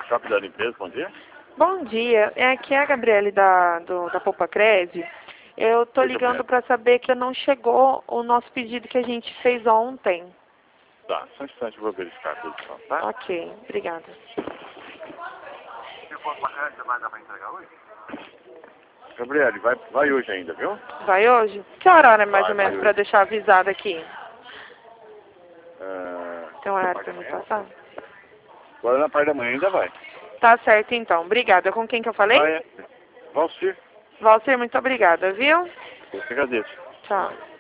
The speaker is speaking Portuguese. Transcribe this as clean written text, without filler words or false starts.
Shopping da Limpeza, bom dia. Bom dia, aqui é a Gabriele da Poupa Cred. Eu tô Oi, ligando Gabriela. para saber que não chegou o nosso pedido que a gente fez ontem. Tá, só um instante, eu vou verificar tudo, então, tá? Ok, obrigada. Gabriele, vai hoje ainda, viu? Vai hoje? Que horário é mais Vai ou menos hoje. para deixar avisado aqui? Tem um horário Parte para da me manhã? passar? Agora na parte da manhã ainda vai. Tá certo então, obrigada. Com quem que eu falei? Vai, Valcir, Valcir, muito obrigada, viu? eu que agradeço. Tchau.